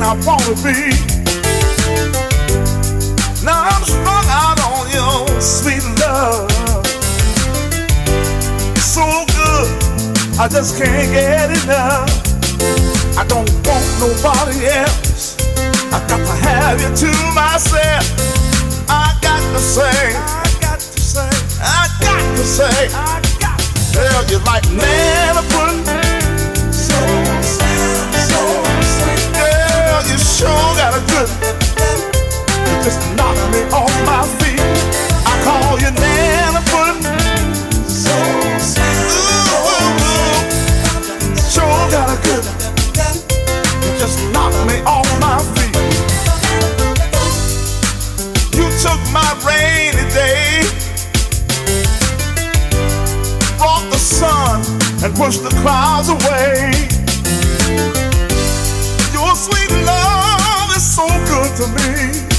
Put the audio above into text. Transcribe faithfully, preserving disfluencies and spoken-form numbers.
I wanna be. Now I'm strung out on your sweet love. So good, I just can't get enough. I don't want nobody else. I got to have you to myself. I got to say, I got to say, I got to say, I got to say. Girl, you like banana pudding. So sweet, so sweet. Girl, you sure got a good. You just knocked me off my feet. I call you banana pudding. So sweet. Ooh, ooh, ooh. Sure got a good. You just knocked me off my feet. You took my rainy day, brought the sun and pushed the clouds away. Your sweet love is so good to me.